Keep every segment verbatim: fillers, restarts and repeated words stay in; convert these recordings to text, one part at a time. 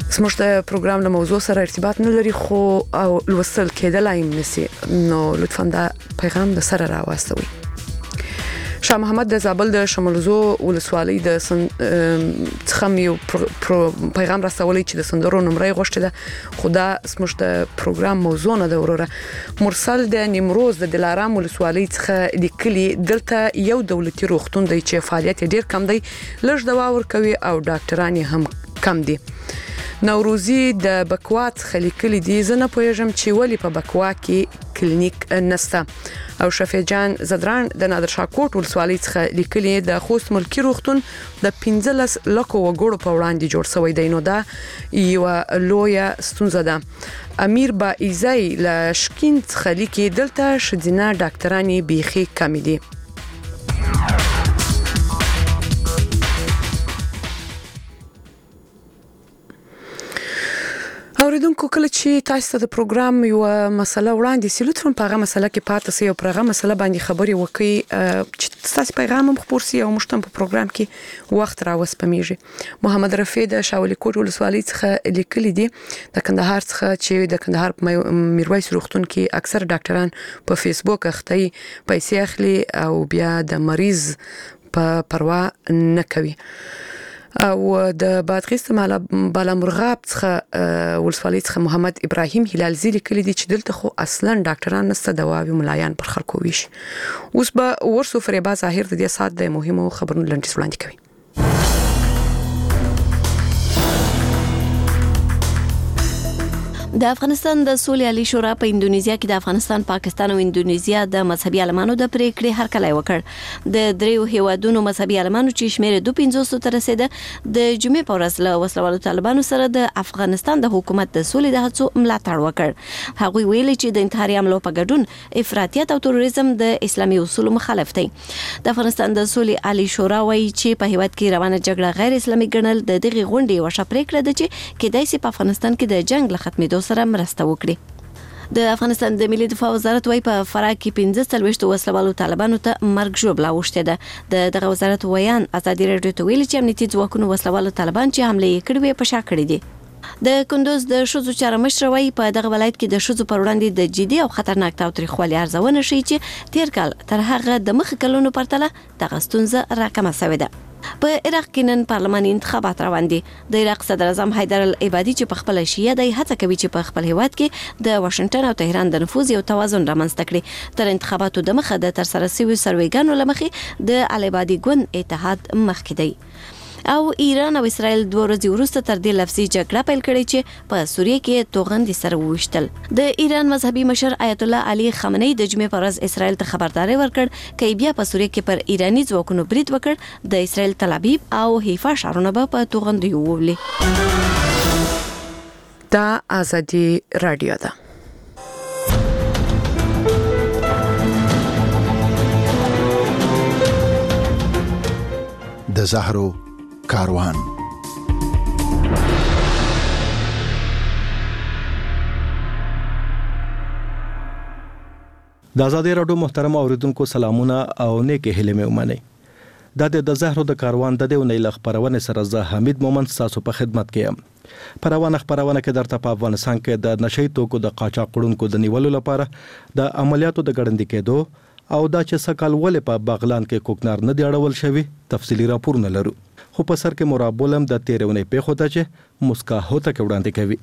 زموږ د پروګرام له موضوع سره ارتباط نه لري خو او لوستل کېدلای نشي، نو لطفا دا پیغام د سره راوستوي. شاه محمد د زابل د شمالوزو ولسوالۍ د څخه یو پیغام راستولی چې د سندرو نمرې غوښتل ده، خو دا زموږ د پروګرام موضوع نه ده. وروره مرسل د نیمروز د دلارام ولسوالۍ څخه لیکلي دلته یو دولتي روغتون دی چې فعالیت ډیر کم دی، لږ دوا ورکوي او ډاکټران هم کم دي. نوروزی د بکوا څخه لیکلي دي زه نه پوهیږم چې ولی په بکوا کې کلینیک نسته. او شفیع جان زدران د نادرشاه کوټ ولسوالۍ څخه لیکلي د خوست ملکی روغتون د پنځلس لکو وګړو په وړاندې جوړ شوی دی، نو دا یو لویه ستونزه ده. امیر با ایزای له شکین څخه لیکي دلته شدینه ډاکټرانی بیخي کم دي. اوریدونکو کله چې تاسو ته د پروګرام یو مسله وړاندې سي، لطفاً په هغه مسله کې پاتې سئ او په هغه مسله باندې خبرې وکړئ چې تاسو پیغام هم خپور سي او موږ هم په پروګرام کې وخت راوسپمیږي. محمد رفیع د شاولی کوټ ولسوالۍ څخه لیکلي دي د کندهار څخه چې د کندهار په میرویس روغتون کې اکثر ډاکټران په فیسبوک اخته پیسې اخلي او بیا د مریض په پروا نه کوي. او د بادغیس بالا مرغاب څخه ولسوالۍ څخه محمد ابراهیم هلال زی لیکلي دي چې دلته خو اصلا ډاکټران نسته، دواوی ملایان پر خلکو ویش. اوس به ورسو فریبا ظاهر د دې سات د مهمو خبرونو لنډیز وړاندې کوي. د افغانستان د سولې عالی شورا په اندونیزیا کې د افغانستان، پاکستان او اندونیزیا د مذهبي عالمانو د پریکړې هرکلی وکړ. د دریو هیوادونو مذهبي عالمانو چې شمېر دوه پنځوس ته رسیده د جمعې په ورځ له وسلوالو طالبانو سره د افغانستان د حکومت د سولې د هڅو ملاتړ وکړ. هغوی ویلي چې د انتحاري حملو په ګډون افراطیت او تروریزم د اسلامي اصولو مخالف دی. د افغانستان د سولې عالی شورا وایي چې په هیواد کې روانه جګړه غیر اسلامي ګڼل د دغه غونډې یوه ښه پریکړه ده چې کېدای شي په افغانستان کې د جنگ له ختمېدو سره مرسته وکړي. د افغانستان د ملي دفاع وزارت وايي په فراه کې پنځه څلوېښت وسلوالو طالبانو ته مرګ ژوبله اوښتې ده. د دغه وزارت ویان ازادي راډیو ته ویلي چې امنیتي ځواکونو وسلوالو طالبان چې حمله یې کړې وې په شا کړي دي. د کندوز د ښځو چارو مشر وايي په دغه ولایت کې د ښځو پر وړاندې د جدي او خطرناک تاوتریخوالي ارزونه ښیي چې تیر کال تر هغه د مخکې کلونو پرتله دغه ستونزه راکمه شوې ده. په عراق کې نن پارلماني انتخابات روان دي. د عراق صدر اعظم حیدر العبادي چې په خپل شیعه دی هڅه کوي چې په خپل هیواد کې د واشنگټن او تهران د نفوذ یو توازن رامنځته کړي. تر انتخاباتو د مخه د ترسره شویو سروېګانو له مخې د العبادي ګوند اتحاد مخکې دی. او ایران او اسرائیل دوه ورځې وروسته تر دې لفظي جګړه پیل کړې چې په سوریه کې توغندي سره وویشتل. د ایران مذهبي مشر آیت الله علي خامنه‌ای د جمعې په ورځ اسرائیل ته خبرداري ورکړ چې بیا په سوریه کې پر ایرانی ځواکونو برید وکړ د اسرائیل تل ابیب او حیفا ښارونه به په توغندي وولي. دا ازادي رادیو ده. د زهرو کاروان. د آزادي راډیو محترم اوریدونکو سلامونه او نیکه هیله مې ومنئ. د د زهرو د کاروان د دیو نه خبرونه سره زه حمید مومند تاسو په خدمت کې یم. پروانه خبرونه کې درته په افغانستان کې د نشئی توکو د قاچاقړونکو د نیولو لپاره د عملیاتو د ګړندې کېدو او دا چې سکهال ولې په بغلان کې کوکنار نه دی اړول شوی تفصیلی راپور نه لرو، خو په سر کې مرابولم د تیرونې په خوته چې مسکا هوته کې وړاندې کوي.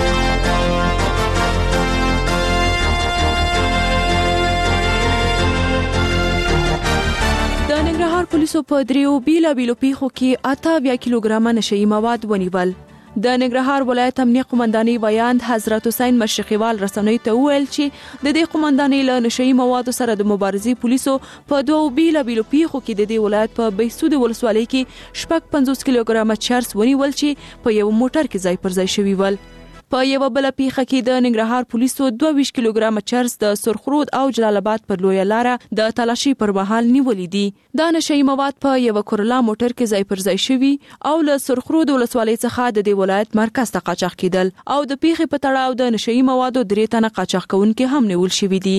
د ننګرهار پولیسو په دریو بیلا بیلو پیښو کې اته اویا کیلوګرامه نشئی مواد ونیول. د ننګرهار ولایت امنیه قومندانۍ ویاند حضرت حسین مشرقیوال رسنۍ ته وویل چې د دې قومندانۍ له نشئی موادو سره د مبارزې پولیسو په دوه بیلا بیلو پیښو کې د دې ولایت په بهسود ولسوالۍ کې شپږ پنځوس کیلوګرامه چرس ونیول چې په یو موټر کې ځای پر ځای شوی ول. په یو بل پیښه کې د ننګرهار پولیسو دوه ویشت کیلوګرامه چرس د سرخرود او جلال آباد پر لویه لاره د تلاشي پر مهال نیولې دي. دا نشئی مواد په یو کورلا موټر کې ځای پر ځای شوی او له سرخرود ولسوالۍ څخه د دې ولایت مرکز ته قاچاق کېدل او د پیښې په تړاو د نشئی موادو درې تنه قاچاق کوونکي هم نیول شوی دي.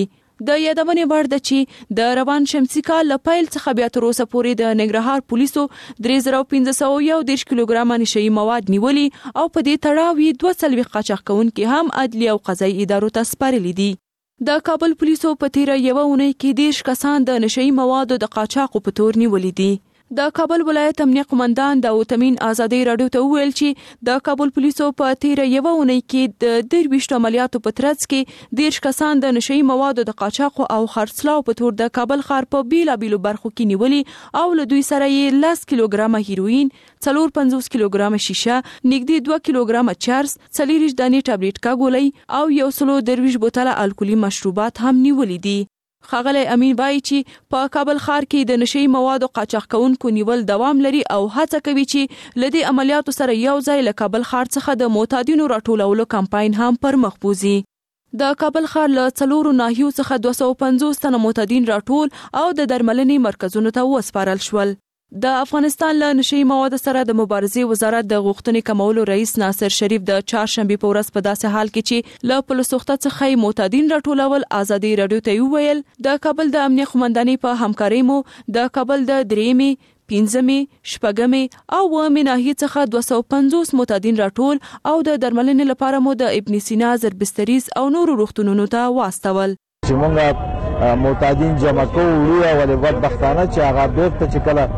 د یادونې وړ ده چې د روان شمسي کال له پیل څخه بیا تر اوسه پورې د ننګرهار پولیسو درې زره پنځه سوه یو دېرش کیلوګرامه نشه یي مواد نیولي او په دې تړاو یې دوه څلوېښت قاچاق کوونکي هم عدلي او قضایي ادارو ته سپارلي دي. د کابل پولیسو په تیره یوه اونۍ کې دېرش کسان د نشه یي موادو د قاچاقو په تور نیولي دي. د کابل ولایت امنیه قومندان داود امین ازادي راډیو ته وویل چې د کابل پولیسو په تیره یوه اونۍ کې د درویشت عملیاتو په ترڅ کې دېرش کسان د نشه یي موادو د قاچاقو او خرڅلاو په تور د کابل ښار په بیلابیلو برخو کې نیولي او له دوی سره یې لس کیلوګرامه هیروین، څلور پنځوس کیلوګرامه شیشه، نږدې دوه کیلوګرامه چرس، څلېرویشت دانې ټابلیټکا ګولۍ او یو سلو درویشت بوتله الکولي مشروبات هم نیولي دي. ښاغلی امین وایي چې په کابل ښار کې د نشه یي موادو قاچاق کوونکو نیول دوام لري او هڅه کوي چې له دې عملیاتو سره یو ځای له کابل ښار څخه د معتادینو راټولولو کمپاین هم پر مخ بوځي. د کابل ښار له څلورو ناحیو څخه دوه سوه پنځوس تنه معتادین راټول او د درملنې مرکزونو ته وسپارل شول. د افغانستان له نشه یي موادو سره د مبارزې وزارت د غوښتنې کمولو رئیس ناصر شریف د چهارشنبې په ورځ په داسې حال کې چې له پلسوخته څخه معتادین راټولول ازادي راډیو ته وویل د کابل د امنیه قومندانۍ په همکارۍ مو د کابل د درېیمې، پنځمې، شپږمې او اوومې ناحیې څخه دوه سوه پنځوس معتادین راټول او د درملنې لپاره مو د ابن سینا، زربستریز او نورو روغتونونو ته واستول. چې موږ معتادین جمع کوو وړو ولې بدبختانه چې هغه بیرته چې کله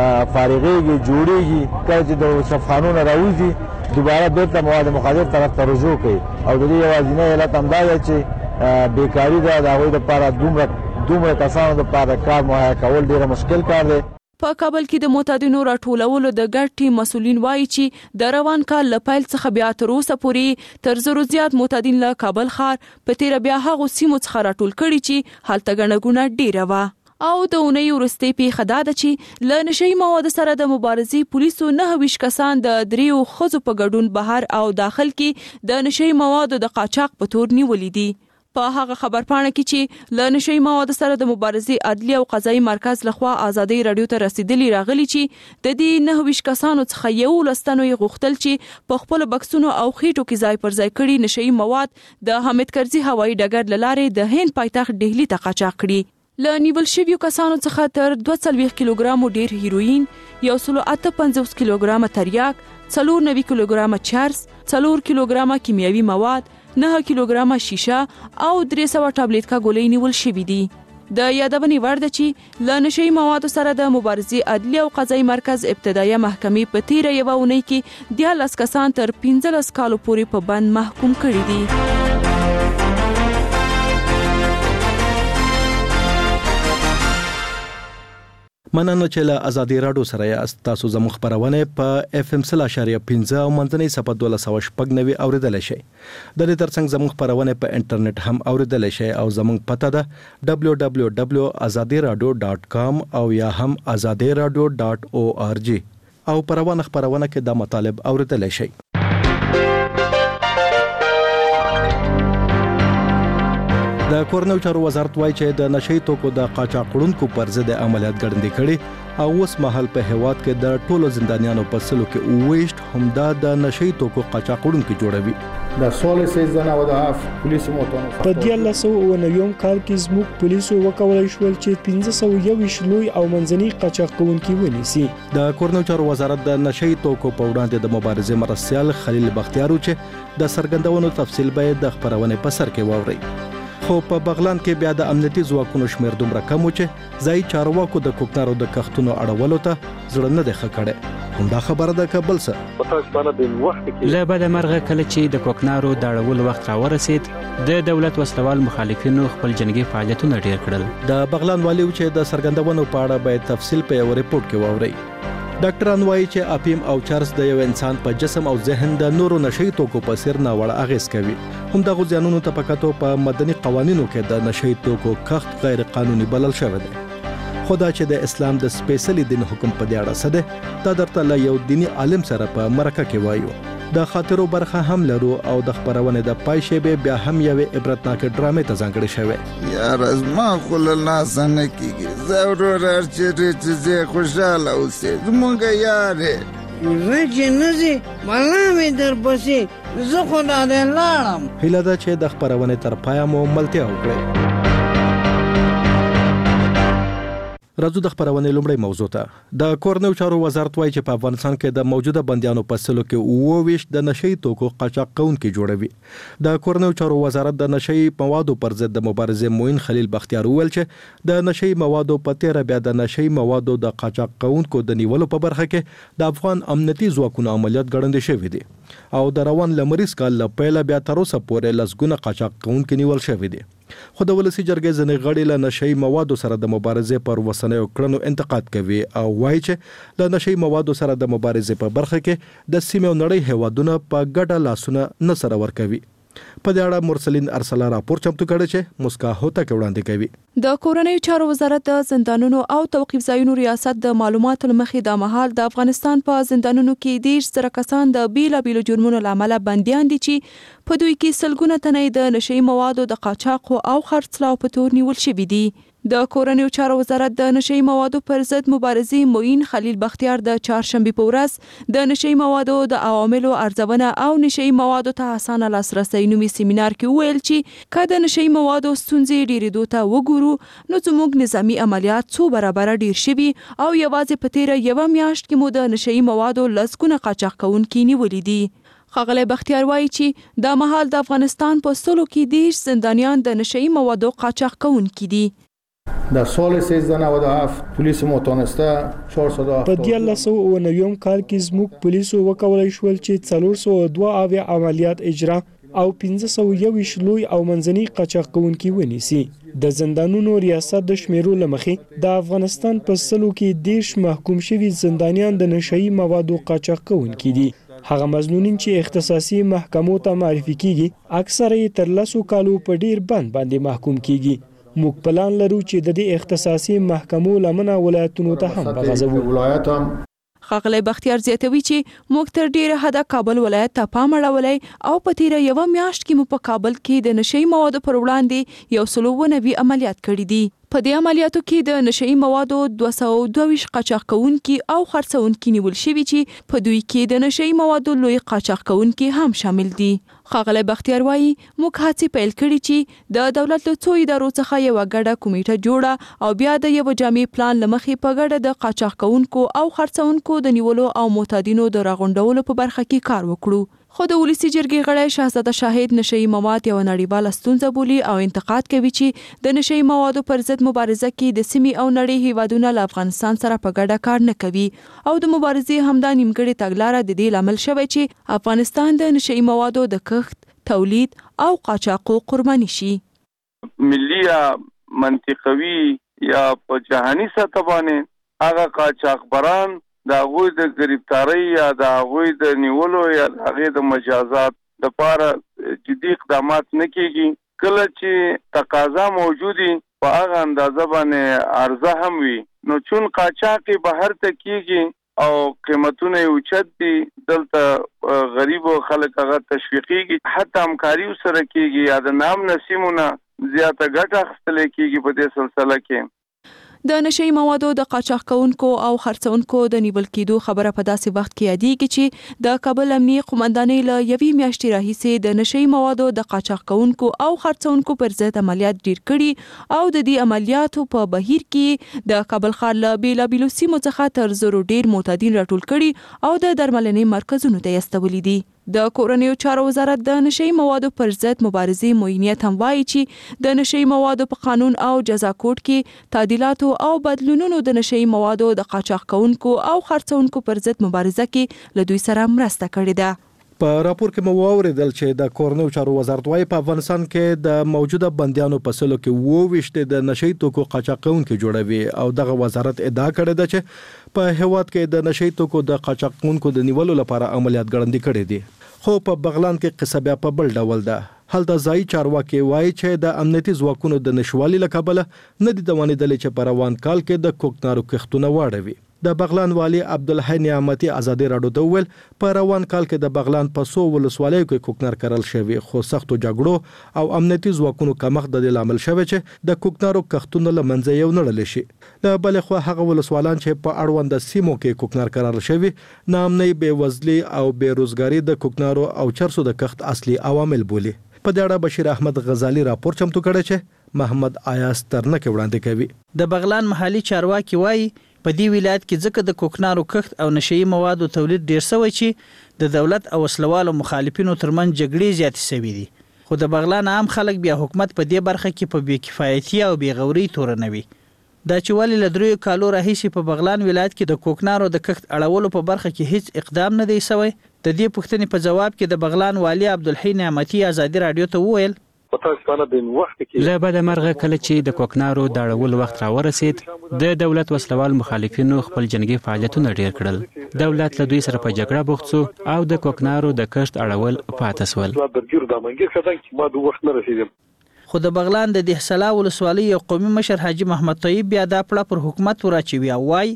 فارغېږي جوړېږي کله چې د شفخانونه راوځي دوباره بیرته مواد مخدر طرف ته رجوع کوي او د دې یوازینی علت همدا ده چې بیکاري ده. د هغوی دپاره دومره دومره کسانو دپاره کار مهیا کول ډېره مشکل کار دی. په کابل کې د معتادینو راټولولو د ګډ ټیم مسؤلین وایي چې د روان کال له پیل څخه بیا تر اوسه پورې تر زرو زیات معتادین له کابل ښار په تیره بیا هغو سیمو څخه راټول کړي چې هلته ګڼه ګوڼه ډېره وه. او د اونۍ وروستۍ پیښه دا ده چې له نشه یي موادو سره د مبارزې پولیسو نهه ویشت کسان د دریو ښځو په ګډون بهر او داخل کې د نشه یي موادو د قاچاق په تور نیولي دي. په هغه خبرپاڼه کې چې له نشه یي موادو سره د مبارزې عدلي او قضایي مرکز لخوا ازادي راډیو ته رسیدلی راغلي چې د دې نهه ویشت کسانو څخه یولس تنو یې غوښتل چې په خپلو بکسونو او خېټو کې ځای پر ځای کړي نشه یي مواد د حامد کرزي هوایي ډګر له لارې د هند پایتخت ډهلي ته قاچاق کړي. له نیول شویو کسانو څخه تر دوه څلوېښت کیلوګرامو ډیر هیروین، یو سلو اته پنځوس کیلوګرامه تریاک، څلور نوي کیلوګرامه چرس، څلور کیلوګرامه کیمیاوي مواد، نه کیلوګرامه شیشه او درې سوه ټابلیټکا ګولۍ نیول شوي دي. د یادونې وړ ده چې له نشه یي موادو سره د مبارزې عدلي او قضایي مرکز ابتدایه محکمې په تیره یوه اونۍ کې دیارلس کسان تر پنځلس کالو پورې په بند محکوم کړي دي. مننه چې له ازادي راډیو سره یاست. تاسو زموږ خبرونه په اف ام سل اشاریه پنځه او منځنۍ صفحه دوه سوه شپږ نوي اوریدلای شئ. د دې ترڅنګ زموږ خبرونه په انټرنیټ هم اوریدلای شئ او زموږ پته ده دبلیو دبلیو دبلیو ډاټ ازادي راډیو ډاټ کام او یا هم ازادي راډیو ډاټ او ار جی او په روانه خبرونه کې د مطالب اوریدلای شئ. د کورنیو چارو وزارت وایي چې د نشه یي توکو د قاچاق وړونکو پر ضد عملیات ګړندې کړي او اوس مهال په هیواد کې د ټولو زندانیانو په سلو کې اوویشت همدا د نشه یي توکو قاچاق وړونکي جوړوي. د سول سیزن او د هاف پولیسو موټرونو په دیارلس سوه اووه نوي کال کې زموږ پولیسو وکولای شول چې پنځه سوه یوویشت لوی او منځني قاچاق کوونکي ونیسي. د کورنیو چارو وزارت د نشه یي توکو په وړاندې د مبارزې مرستیال خلیل بختیار چې د څرګندونو تفصیل به د خبرونه په سر کې واوري. خو په بغلان کې بیا د امنیتي ځواکونو شمیر دومره کم و چې ځای چارواکو د کوکنارو د کښتونو اړولو ته زړه نه دی ښه کړی. همدا خبره ده که بل څه. له بده مرغه کله چې د کوکنارو د اړولو وخت راورسید د دولت وسلوال مخالفینو خپل جنګي فعالیتونه ډیر کړل. د بغلان والی چې د څرګندونو په اړه باید تفصیل په یو ریپورت کې واوري. ډاکټران وایي چې اپیم او چرس د یو انسان په جسم او ذهن د نورو نشه یي توکو په څیر ناوړه اغېز کوي. همدغو زیانونو ته په کتو په مدني قوانینو کې د نشه یي توکو کښت غیر قانوني بلل شوی دی. خو دا چې د اسلام د سپیشلی دین حکم په دې اړه څه دی دا درته له یو دیني عالم سره په مرکه کې وایو. د خاطرو برخه هم لرو او د خبرونه د پای شیبه بیا هم یو عبرتناک ډرامې ته ځانګړې شوی. یار از ما خل لاس نه کیږي ضرور چې چې خوشاله اوسې زمونږ یارې ورځ نه زی مالا مې در پسې زه خو دا لاړم. هیله ده چې د خبرونه تر پای مو ملتیا وکړي. راځو د خبرونې لومړی موضوع ته د کورنیو چارو وزارت وایي چې په افغانستان کې د موجوده بندیانو په سلو کې اووه ویشت د نشئی توکو قاچاق کوونکي جوړوي. د کورنیو چارو وزارت د نشئی موادو پر ضد د مبارزې موین خلیل بختیار وویل چې د نشئی موادو په تیره بیا د نشئی موادو د قاچاق کوونکو د نیولو په برخه کې د افغان امنیتي ځواکونو عملیات ګړندې شوي دي او د روان لمریز کال له پیله بیا تر اوسه پورې لسګونه قاچاق کوونکي نیول شوي دي. خو د ولسی جرګې ځینې غړي له نشئی موادو سره د مبارزې پر وسنیو کړنو انتقاد کوي او وایي چې له نشئی موادو سره د مبارزې په برخه کې د سیمې او نړۍ هیوادونه په ګډه لاسونه نه سره ورکوي. په دې اړه مرسلین ارسلا راپور چمتو کړی چې مسکا هوته کې وړاندې کوي. د کورنیو چارو وزارت د زندانونو او توقيف ځایونو ریاست د معلوماتو لمخې د مهال د افغانستان په زندانونو کې ډیر سره کسان د بیلابیلو جرمونو لامل بنديان دي چې په دوی کې سلګونه تنې د نشئی موادو د قاچاق او خرڅلاو په تور نیول شوي دي. د کورنیو چارو وزارت د نشئی موادو پر ضد مبارزې موین خلیل بختیار د چهارشنبه په ورځ د نشئی موادو د عواملو ارزونه او نشئی موادو ته اسانه لاسرسي نومي سیمینار کې ویل چې کله د نشئی موادو ستونزې ډېرېدو ته وګورو نو زموږ نظامی عملیات څو برابر ډیر شوي او یوازې په تیره یوه میاشت کې مو د نشئی موادو لسګونه قاچاق کوونکي نیولي دي. ښاغلی بختیار وایي چې د مهال د افغانستان په سلو کې دېرش زندانیان د نشئی موادو قاچاق کوونکي دي. در سال سیزده نود و هفت پلیس ما تانسته چهارصد و هفتاد په دیارلس سوه اوه نویم کال کې زموږ پولیسو وکولای شول چې څلور سوه دوه اویا عملیات اجرا او پنځه سوه یوویشت لوی او منځني قاچاق کوونکي ونیسي. د زندانونو ریاست د شمیرو لمخې د افغانستان په سلو کې دېرش محکوم شوي زندانیان د نشئی موادو قاچاق کوونکي دي. هغه مظنونین چې اختصاصي محکمو ته معرفي کیږي اکثره یې تر لسو کالو په ډیر بند باندې محکوم کیږي. موږ پلان لرو چې د دې اختصاصي محکمو لمنه ولایتونو ته هم بغځوو. ښاغلی بختیار زیاتوي چې موږ تر ډیره حده کابل ولایت ته پام اړولی او په تیره یوه میاشت کې مو په کابل کې د نشئی موادو پر وړاندې یو سل اووه نوي عملیات کړي دي. په دې عملیاتو کې د نشئی موادو دوه سوه دوه ویشت قاچاق کوونکي او خرڅونکي نیول شوي چې په دوی کې د نشئی موادو لوی قاچاق کوونکي هم شامل دي. ښاغلی بختیار وایي موږ هڅې پیل کړي چې د دولت له څو ادارو څخه یوه ګډه کمیټه جوړه او بیا د یوه جامع پلان له مخې په ګډه د قاچاق کوونکو او خرڅونکو د نیولو او معتادینو د راغونډولو په برخه کې کار وکړو. خو د ولسی جرګې غړی شهزاده شاهد نشئی مواد یو نړیواله ستونزه بولي او انتقاد کوي چې د نشئی موادو پر ضد مبارزه کې د سیمې او نړۍ هیوادونه له افغانستان سره په ګډه کار نه کوي او د مبارزې همدا نیمګړې تګلاره د دې لامل شوی چې افغانستان د نشئی موادو د کښت، تولید او قاچاقو قرباني شي. ملي یا منطقوي یا په جهاني سطح باندې هغه قاچاقبران د هغوی د گرفتاری یا د هغوی د نیولو یا د هغوی د مجازات لپاره جدي اقدامات نه کیږي. کله چې تقاضا موجودي په هغه اندازه باندې عرضه هم وي نو چون قاچاقي بهر ته کیږي او قیمتونه اوچت دي دلته غریب خلک هغه تشویقيږي حتی همکاري سره کیږي یا د نام نسیمونه زیاته ګټه اخیستل کیږي په دې سلسله کې. د نشئی موادو د قاچاق کوونکو او خرڅونکو د نیول کېدو خبره په داسې وخت کې یادېږي چې د کابل امنیه قومندانۍ له یوې میاشتې راهیسې د نشئی موادو د قاچاق کوونکو او خرڅونکو پر ضد عملیات ډیر کړي او د دې عملیاتو په بهیر کې د کابل ښار له بیلابیلو سیمو څخه تر زرو ډیر معتادین راټول کړي او د درملنې مرکزونو ته استولي دي. د کورنیو چارو وزارت د نشئی موادو پر ضد مبارزې موینیت هم وایي چې د نشئی موادو په قانون او جزا کوډ کې تعدیلاتو او بدلونونو د نشئی موادو د قاچاق کوونکو او خرڅونکو پر ضد مبارزه کې له دوی سره مرسته کړې ده. په راپور کې مو واوریدل چې د کورنیو چارو وزارت وايي په افغانستان کې د موجوده بندیانو په سلو کې اووه ویشت د نشئی توکو قاچاق کوونکي جوړوي او دغه وزارت ادعا کړې ده چې په هیواد کې د نشئی توکو د قاچاق کوونکو د نیولو لپاره عملیات ګړندې کړي دي. خو په بغلان کې قصه بیا په بل ډول ده. هلته ځایي چارواکي وایي چې د امنیتي ځواکونو د نشوالي له کبله نه دي توانېدلې چې په روان کال کې د کوکنارو کښتونه واړوي. د بغلان والی عبدالحی نعمتي ازادي راډیو ته وویل په روان کال کې د بغلان په څو ولسوالیو کې کوکنار کرل شوی خو سختو جګړو او امنیتي ځواکونو کمښت د دې لامل شوی چې د کوکنارو کښتونه له منځه یو نړل شي. له بلې خوا هغه ولسوالان چې په اړوند سیمو کې کوکنار کرل شوی نامنۍ بېوزلي او بېروزګاري د کوکنارو او چرسو د کښت اصلي عوامل بولي. په دې اړه بشیر احمد غزالی راپور چمتو کړی چې محمد آیاز ترنک وړاندې کوي. د بغلان محلي چارواکي وایي په دې ولایت کې ځکه د کوکنارو کښت او نشئی موادو تولید ډیر شوی چې د دولت او وسلوالو مخالفینو ترمن جګړې زیاتې شوې دي. خو د بغلان عام خلک بیا حکومت په دې برخه کې په بې کفایتي او بې غوري تورنوي. دا چې ولې له دریو کالو راهیسې په بغلان ولایت کې د کوکنارو د کښت اړولو په برخه کې هیڅ اقدام نه دی شوی. د دې پوښتنې په جواب کې د بغلان والي عبدالحی نعمتي ازادي رادیو ته وویل له بده مرغه کله چې د کوکنارو د اړولو وخت راورسید د دولت وسلوال مخالفینو خپل جنگي فعالیتونه ډیر کړل. دولت له دوی سره په جګړه بوخت شو او د کوکنارو د کښت اړول پاتې شول. خو د بغلان د دهسلا ولسوالۍ یو قومي مشر حاجی محمد طیب بیا دا پړه پر حکومت وراچوي او وایي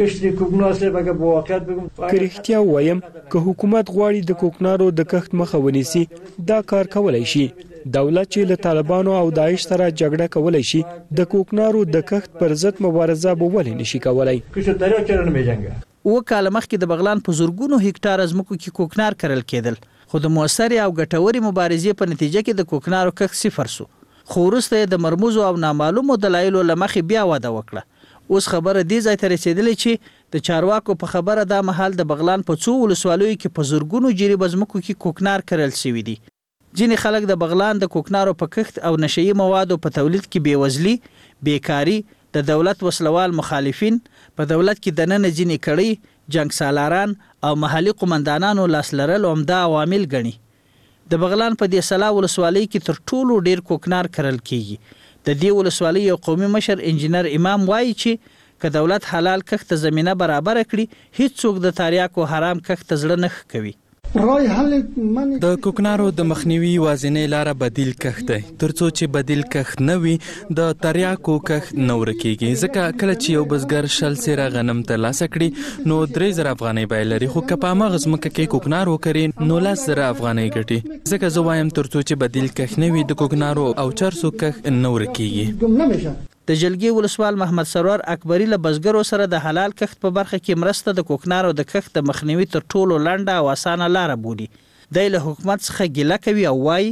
که رښتیا وایم که حکومت غواړي د کوکنارو د کښت مخه ونیسي دا کار کولای شي. دولت چې له طالبانو او داعش سره جګړه کولای شي د کوکنارو د کښت پر ضد مبارزه به ولې نشي کولای. و کال مخکې د بغلان په زورګونو هکټار ځمکو کې کوکنار کرل کېدل خو د موثرې او ګټورې مبارزې په نتیجه کې د کوکنارو کښت صفر شو. خو وروسته د مرموزو او نامعلومو دلایلو له مخې بیا وده وکړه. اوس خبره دې ځای ته رسېدلې چې د چارواکو په خبره دا مهال د بغلان په څو ولسوالیو کې په زورګونو جریبه ځمکو کې کوکنار کرل شوي دي. ځینې خلک د بغلان د کوکنارو په کښت او نشئی موادو په تولید کې بېوزلي، بیکاري، د دولت وسلوال مخالفین، په دولت کې دننه ځینې کړۍ، جنګ سالاران او محلي قمندانانو لاس لرل عمده عوامل ګڼي. د بغلان په دهسلا ولسوالۍ کې تر ټولو ډیر کوکنار کرل کیږي. د دې ولسوالۍ یو قومي مشر انجینر امام وایي چې که دولت حلال کښت ته زمینه برابر کړي هیڅوک د تریاکو حرام کښت ته زړه نه کوي. د کوکنارو د مخنیوي یوازینۍ لاره بدیل کښت دی. ترڅو چې بدیل کښت نه وي د تریاکو کښت نه ورکیږي. ځکه کله چې یو بزګر شل سیره غنم ترلاسه کړي نو درې زره افغانۍ بیه لري، خو که په هماغه ځمکه کې کوکنار وکري نو لس زره افغانۍ ګټي. ځکه زه وایم ترڅو چې بدیل کښت نه وي د کوکنارو او چرسو کښت نه ورکیږي. د جلګي ولسوال محمد سرور اکبری له بزګرو سره د حلال کښت په برخه کې مرسته د کوکنارو د کښت د مخنیوي تر ټولو لنډه او اسانه لاره بولي. دی له حکومت څخه ګیله کوي او وایي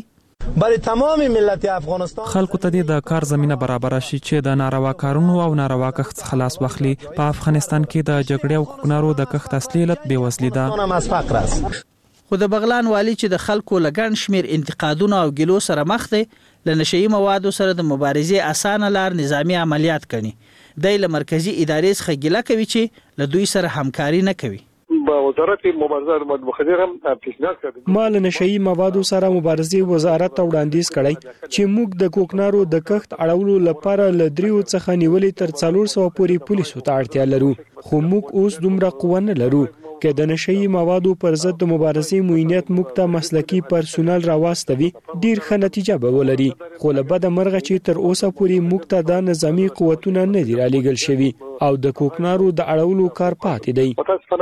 خلکو ته د کار زمینه برابر شي چې د ناروا کارونو او ناروا کښت خلاص واخلي. په افغانستان کې د جګړې او کوکنارو د کښت اصلي علت بېوزلي ده. خو د بغلان والی چې د خلکو له ګڼ شمېر انتقادونو او ګیلو سره مخ دی له نشئی موادو سره د مبارزې اسانه لار نظامی عملیات کوي. دی له مرکزی ادارې څخه ګیله کوي چې له دوی سره همکاري نه کوي. ما له نشئی موادو سره مبارزې وزارت ته وړاندیز کړی چې موږ د کوکنارو د کښت اړولو لپاره له دریو څخه نیولې تر څلور سوه پورې پولیسو ته اړتیا لرو، خو موږ اوس دومره قوه نه لرو. که د نشئی موادو پر ضد د مبارزې موینیت موږ ته مسلکي پرسونل راواستوي ډیر ښه نتیجه به ولري. خو له بده مرغه چې تر اوسه پورې موږ ته دا نظامي قوتونه نه دي رالیږل شوي او د کوکنارو د اړولو کار پاتې دی.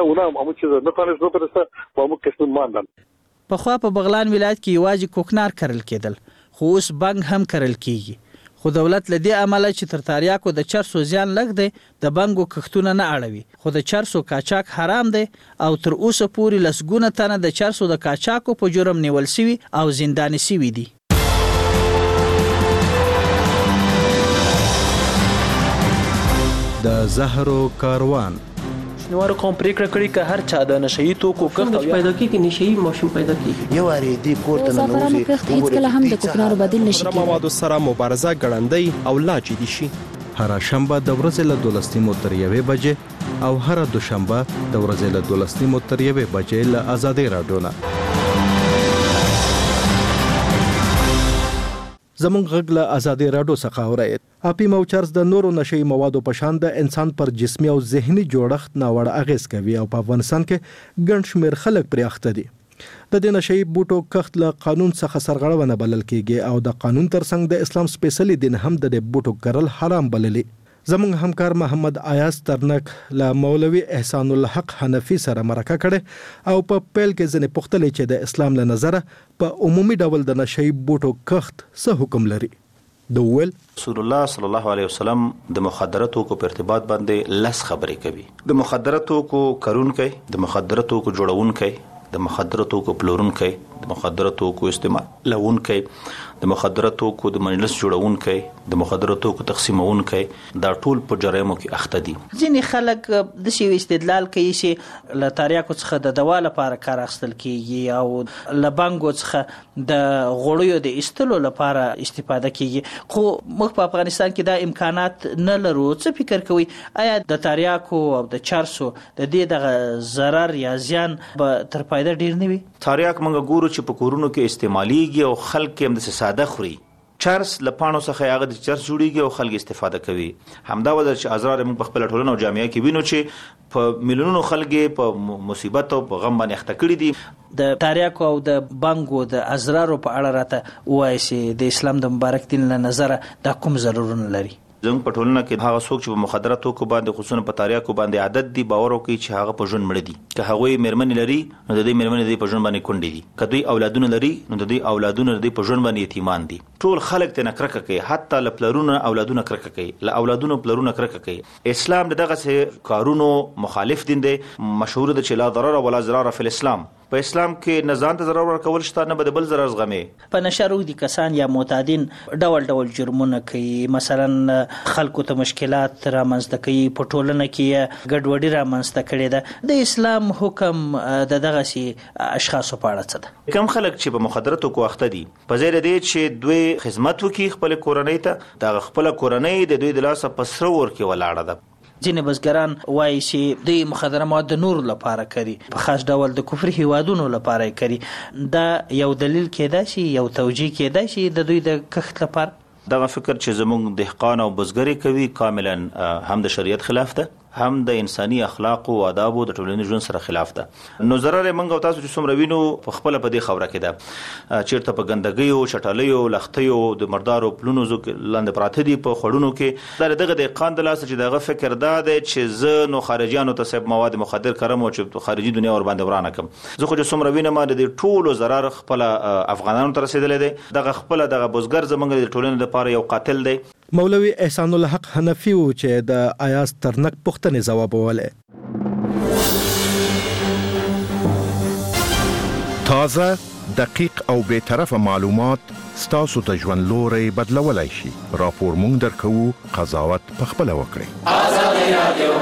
پخوا په بغلان ولایت کې یوازې کوکنار کرل کېدل خو اوس بنګ هم کرل کیږي. خو دولت له دې عمله چې تر تریاکو د چرسو زیان لږ دی د بنګو کښتونه نه اړوي. خو د چرسو کاچاک حرام دی او تر اوسه پورې لسګونه تنه د چرسو د کاچاکو په جرم نیول شوي او زنداني شوي دي. د زهرو کاروان نوارو کوم پریکړه کړې که هر چا د نشئی توکو کښت پیدا کیږي نشئی ماشوم پیدا کیږي یو اړې دی کوټه نه نوځي هیڅ کله هم د کوکنارو بدیل نشي کېدای. موادو سره مبارزه ګړندۍ او لا جدي شي. هر شنبه د ورځې له دولس نیمو تر یوې بجې او هر دوشنبه د ورځې له دولس نیمو تر یوې بجې له ازادي رادیو نه. زمونږ غږ له ازادي رادیو څخه اورئ. اپیم او چرس د نورو نشئی موادو په شان د انسان پر جسمي او ذهني جوړښت ناوړه اغېز کوي او په افغانستان کې ګڼ شمېر خلک پرې اخته دي. د دې نشئی بوټو کښت له قانون څخه سرغړونه بلل کېږي او د قانون ترڅنګ د اسلام سپېڅلي دین هم د دې بوټو کرل حرام بللي. زمونږ همکار محمد آیاز ترنک له مولوي احسان الحق حنفي سره مرکه کړې او په پیل کې ځینې پوښتلې چې د اسلام له نظره په عمومي ډول د نشئی بوټو کښت څه حکم لري. د ویل رسول الله صلی الله علیه وسلم د مخدره توکو په ارتباط باندې لس خبرې کوي. د مخدره توکو کرونکي، د مخدره توکو جوړونکي، د مخدره توکو پلورونکي، د مخدره توکو استعمال لونکي د مخدره توکو د مجلس جوړونکي د مخدره توکو تقسیمونکي دا ټول په جرایمو کې اخته دي. ځینې خلک د شی استدلال کوي چې له تریاکو څخه د دوا لپاره کار اخیستل کیږي او له بانګو څخه د غوړیو د ایستلو لپاره استفاده کیږي، خو موږ په افغانستان کې دا امکانات نه لرو. څه فکر کوي آیا د تریاکو او د چرسو د دې دغه ضرر یا زیان به تر پایده ډیر نه وي؟ تریاک موږ ګورو چې په کورونو کې استعماليږي او خلک هم د ساده خوري. چرس لپانو څخه هغه د چرس جوړیږي او خلک استفاده کوي. همدا وجه چې ازرار موږ په خپل ټولنه او جامعه کې وینو چې په میلیونونو خلک په مصیبت او په غم باندې اخته کړي دي. د تریاکو او د بانګو د ازرارو په اړه راته وایي چې د اسلام د مبارک دین له نظره دا کوم ضررونه لري؟ زموږ په ټولنه کې هغه څوک چې په مخدره توکو باندې خصوصا په تریاکو باندې عادت دي باور وکړي چې هغه په ژوند مړ دي. که هغوی میرمنې لري نو د دې میرمنې د په ژوند باندې کونډې دي، که دوی اولادونه لري نو د دې اولادونه د په ژوند باندې یتیمان دي. ټول خلک ته نکرکه کوي، حتی ل پلرونه اولادونه کرکه کوي، ل اولادونو پلرونه کرکه کوي. اسلام دغه څه کارونو مخالف دین دی. مشهور ده چې لا ضرر ولا ضرار فی الاسلام. په اسلام کې نه ځان ته ضرر ورکول شته نه به بل ضرر زغمي. په نشه روږدي کسان یا معتادین ډول ډول جرمونه کوي، مثلا خلکو ته مشکلات رامنځته کوي، په ټولنه کې ګډوډي رامنځته کړي ده. د اسلام حکم د دغه سي اشخاصو په اړه څه ده؟ کم خلک چې په مخدره توکو اخته دي په ځای دې چې دوی خدمت وکړي خپل کورنۍ ته، دا خپل کورنۍ د دوی د لاسه په سره ورکې ولاړه ده. ځینې بزګران وایي چې د مخدره مواد د نور لپاره کوي، په خاص ډول د کفر هیوادونو لپاره کوي. دا یو دلیل کېدای شي، یو توجیه کېدای شي د دوی د کښت لپاره. دا فکر چې زموږ دهقان او بزګري کوي کاملا هم د شریعت خلاف ده، هم د انساني اخلاق او آداب او د ټولنیز ژوند سره خلاف ده. نو ضرر منګو تاسو چې څومره وینو په خپل په دې خبره کې ده چیرته په ګندګي او چټالي او لختي او د مردارو پلونو لاندې پراته دي په خړونو کې. دا دغه د قان د لاس چې دغه فکر ده چې زه نو خارجيانو ته سب مواد مخدر کړم او چې خارجي دنیا ور باندې ورانه کوم. زه خو چې څومره وینم د ټولو ضرر خپل افغانانو ته رسیدلې ده. دغه خپل دغه بزګر زمونږ د ټولنې لپاره یو قاتل دی. مولوي احسان الحق حنفي و چې د آیاز ترنک پښتنې جواب وله. تازه دقیق او به طرفه معلومات ستاسو ته ژوند لوري بدلولای شي. راپور مونږ درکو، قضاوت پخپل وکړئ. آزادي رادیو.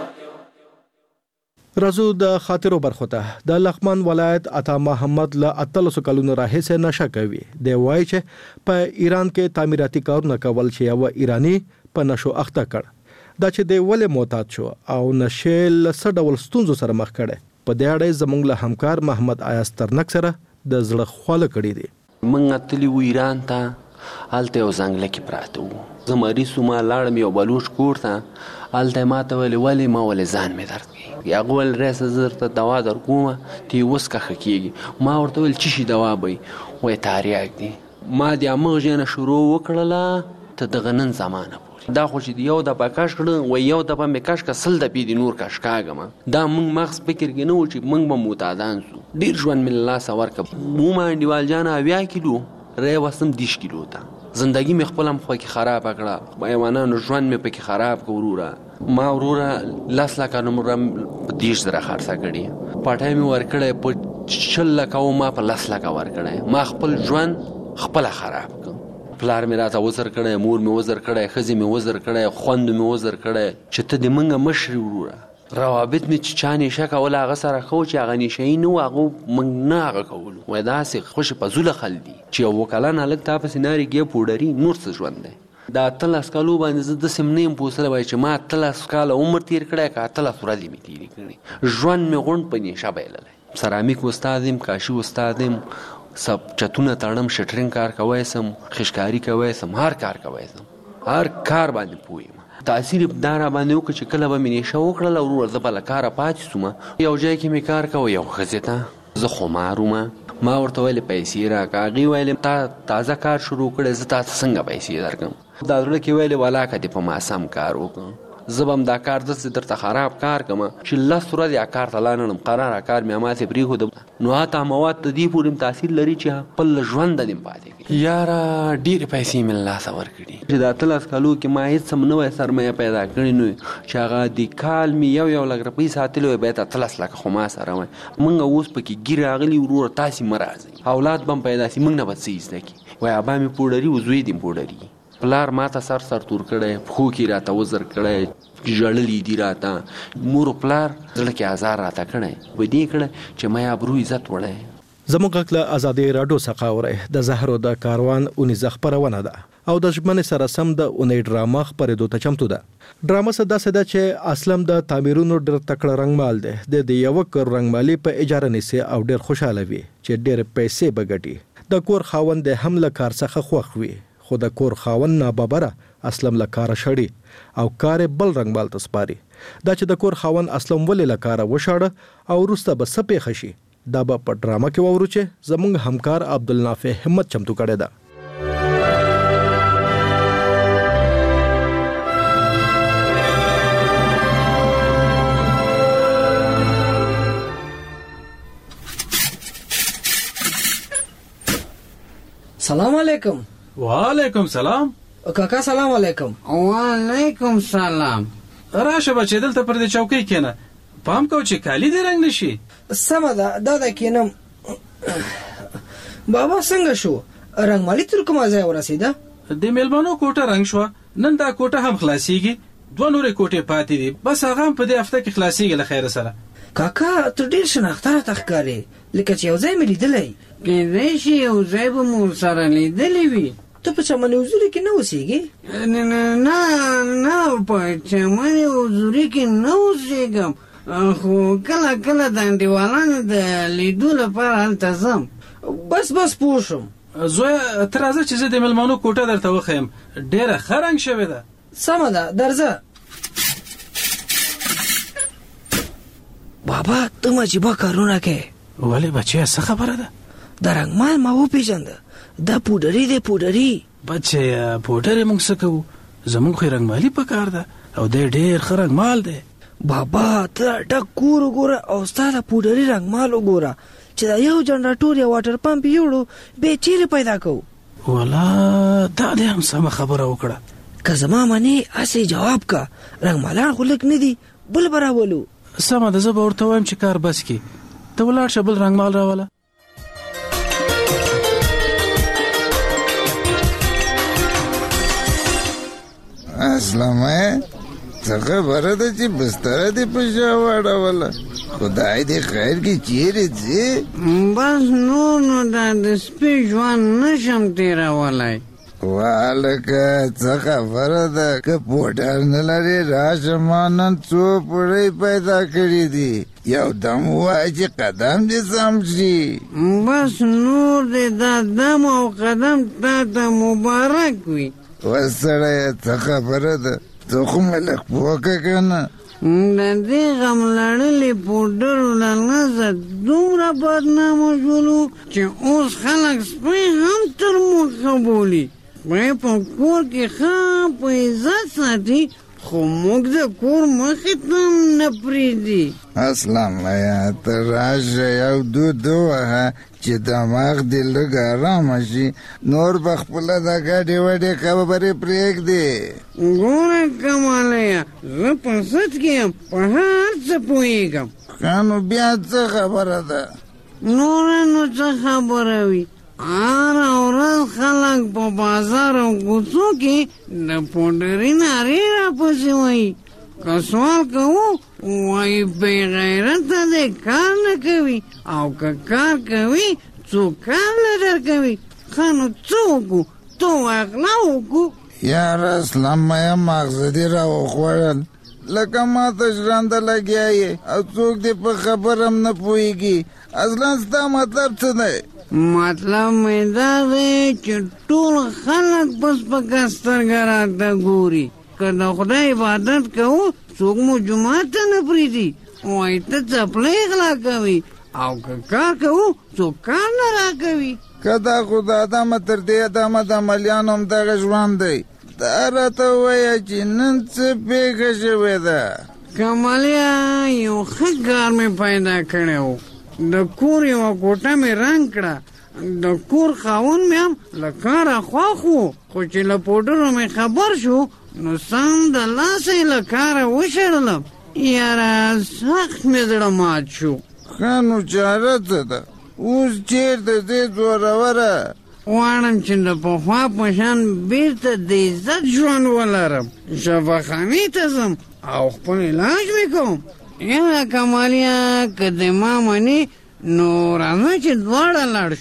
رازو د خاطرو برخو ته د لغمان ولایت عطا محمد له اتلسو کلونو راهیسې نشه کوي. دی وایي چې په ایران کې تعمیراتي کارونه کول چې یو ایرانی په نشو اخته کړ. دا چې دی ولې معتاد شو او نشه له څه ډول ستونزو سره مخ کړي. په دې اړه زموږ له همکار محمد آیاز ترنک سره د زړه خواله کړي دي. موږ تللی و ایران ته، هلته یو ځنګله کې پراته وو. زه مریض وم، لاړم یو بلوچ کور ته، هلته ما ته ویلې ولې؟ ما ولې ځان مې درد کوي. هغه ویل ریسه زه درته دوا در کومه ته یې وڅښه ښه کېږي. ما ورته ویل څه شي دوا به وي؟ وایي تریاک دی. ما د همغه نه شروع وکړله ته دغه نن زمانه پورې. دا خو چې یو دفعه کش کړه وایي یو دفعه مې کش کړه سل دفعې د نور کش کاږم. دا موږ مغز فکر کې نه و چې موږ به معتادان سو. ډېر ژوند مې له لاسه ورکړه. ومه انډیوال جانه اویا کیلو ری وسم دیش کیلو ته. زندگی مې خپل هم خو کې خراب کړه، حیوانانو ژوند مې پکې خراب کړ. وروره ما وروره لاس لا کانو مرم دیش زره خرڅه کړي، پټای مې ور کړې په شل لکه ما په لاس لا کا ور کړې. ما خپل ژوند خپل خراب کړ. پلار مې راته وزر کړې، مور مې وزر کړې، خزي مې وزر کړې، خوند مې وزر کړې چې ته د منګه مشري. وروره روابط مې چې چا نشه کوله هغه سره خو چې هغه نشهیي نه و، هغه موږ نه هغه کولو. وایي داسې خوشې په زوله خل دي چې یو وکلان هلک تا پسې نارې ګې پوډري نور څه ژوند دی. دا اتلس کالو باندې زه داسې م نه یم پوه سوی چې ما اتلس کاله عمر تېر کړی که اتلس ورځې مې تېرې کړې. ژوند مې غونډ په نیشه بایللی. سرامیک استاد یم، کاشي استاد یم، سب چتونه تړم، شټرینګ کار کوی سم، خشکاري کوی سم، هر کار کوی سم، هر کار باندې پوه یم. تاثیر دا را باندې وکړه چې کله به مې نیشه وکړله وروره زه به له کاره پاتې سومه. یو ځای کې مې کار کوه، یو ښځې ته زه خمار ومه. ما ورته ویلې پیسې راکړه. هغې ویلې تا تازه کار شروع کړی، زه تا ته څنګه پیسې درکړم؟ دا زړه کې ویلې ولاکه دې په ما سم کار وکړه. زه به هم دا کار داسې درته خراب کار کوم چې لس ورځې کار ته لاړم قراره کار مې هماسې پرېښود نو هاته مواد ته دې پورې تاثیر لري چې خپل ژوند دې پاتې کړي. یاره ډېرې پیسې مې له لاسه ورکړي چې دا اتلس کالو کې ما هېڅ هم نوی سرمایه پیدا کړې نه وي چې هغه د کال مې یو یو لک روپۍ ساتلې وی باید اتلس لکه خو ما سره وی. موږ اوس پکې ګیر راغلي وروره تاسې مه راځئ اولاد به هم پیدا سي موږ نه به څه زده کړي. وایي ابا مې پوډري و زوی دې پوډري پلار ما ته سر سر تور کړی پښو کې راته وزر کړی ژړلي دي راته مور و پلار زړه کې ازار راته کړی و دې کړی چې ما ابرو عزت وړی. زموږ غږ له ازادي راډیو څخه اورئ د زهرو د کاروان اونیزه خپرونه ده او د ژمنې سره سم د اونۍ ډرامه خپرېدو ته چمتو ده. ډرامه څه داسې ده چې اسلم د تعمیرونو ډېر تکړه رنګمال دی د یوه کور رنګمالي په اجاره نیسي او ډېر خوشحاله وي چې ډېر پیسې به ګټي. د کور خاوند هم له کار څخه خوښ وي خو د کور خاوند ناببره اسلم له کاره شړي او کار بل رنګمال ته سپاري. دا چې د کور خاوند اسلم ولې له کاره وشاړه او وروسته به څه پیښه شي دا به په ډرامه کې واورو چې زموږ همکار عبدالنافع همت چمتو کړی ده. سلام علیکم. وعلیکم سلام. کاکا سلام علیکم. وعلیکم سلام. راشه بچې دلته پر دې چوکۍ کېنه پام کو چې کالی دې رنګ نشي. سمه ده دا د کینم. بابا څنګه شو رنګمالي تر کومه ځای ورسېده؟ د میلمنو کوټه رنګ شو نن دا کوټه هم خلاصيږي دوه نورې کوټې پاتې دي بس هغه هم په دې هفته کې خلاصيږي له خیر سره. کاکا ته ډېر شناخته راته ښکارې لکه چې یو ځای مې لیدلی. کېدای شي یو ځای به مو سره لیدلی وي. ته په چمن حضوري کې نه اوسېږې؟ نه نه نه په چمن حضوري کې نه اوسېږم خو کله کله د انډیوالانو د لیدو لپاره هلته ځم. بس بس پوه شم. زویه ته راځه چې زه د میلمنو کوټه درته وښیم ډېره ښه رنګ شوې ده. سمه ده درځه. بابا ته عجیبه کارونه کوې. ولې بچیه څه خبره ده؟ د رنګمال ما وپېژنده دا پوډري دی پوډري. بچیه پوډرې موږ څه کوو زموږ خو رنګمالي په کار ده او دی ډېر ښه رنګمال دی. بابا ته ډک کور وګوره او ستا د پوډري رنګمال وګوره چې دا یو جنراتور یا واټر پمپ یوړو بیا چیرې پیدا کوو. والا دا دې هم سمه خبره وکړه. که زما منې هسې جواب که رنګمالان خو لږ نه دي بل به راولو. سمه ده زه به ورته وایم چې کار بس کړي ته ولاړ شه بل رنګمال راوله. اسلامه څه خبره ده چې بستره دې په شا واړوله خدای دې خیر کې چیرې ځې؟ بس نور نو دا د سپي ژوند نشم تېرولی. والکه څه خبره ده که پوډر نه لرې راشه ما نن څو پوړۍ پیدا کړي دي یو دم ووایه چې قدم دې سم شي. بس نور دې دا دم او قدم تا ته مبارک وي. وسړیه څه خبره ده ته خو مې لږ پوکه که نه د دې غم لړلې پوډرو له لاسه دومره بدنامه شولو چې اوس خلک سپی هم تر مخه بولي. سپی په کور کې ښه په عزت ساتي خو موږ د کور مخې ته هم نه پرېږدي. اسلامه ته راشه یو دود ووهه چې دماغ دې لږ ارامه شي نور به خپله دا ګډې وډې خبرې پرېږدې. ګوره کماليه زه په سد کې یم په هر څه پوهېږم. ښه نو بیا څه خبره ده؟ نوره نو څه خبره وي هره ورځ خلک په بازار او کوڅو کې د پوډري نارې راپسې وایي. که سوال کوو وایي بې غیرته دی کار نه کوي او که کار کوي څوک کار نه درکوي. ښه نو څه وکړو تو اغلا وکړو. یاره اسلامه یې ماغزه دې را وخوړل لکه ما ته ژرنده لګیا یې او څوک دې په خبر هم نه پوهېږي. اصلا ستا مطلب څه دی؟ مطلب مې دا دی چې ټول خلک په سپکه سترګه راته ګوري. که د خدای عبادت کوو څوک مو جومات ته نه پرېږدي وایي ته څپلۍ غلا کوي او که کار کوو څوک کار نه راکوي. که دا خو د ادمه تر دې ادمه د عملیانو هم دغه ژوند دی دا راته ووایه چې نن څه پېښه شوې ده؟ کمالیا یو ښه کار مې پیدا کړی و، د کور یوه کوټه مې رنګ کړه، د کور خاوند مې هم له کاره خوښ و، خو چې له پوډرو مې خبر شو نو سم د لاسه یې له کاره وشړلم. یاره سخت مې زړه مات شو. ښه نو چاره څه ده؟ اوس چېرته ځې زوروره؟ غواړم چې د پخوا په شان بیرته د عزت ژوند ولرم، شفاخانې ته ځم او خپل علاج مې کوم. یا کمالیا که د ما منې نو راځه چې دواړه لاړ شو.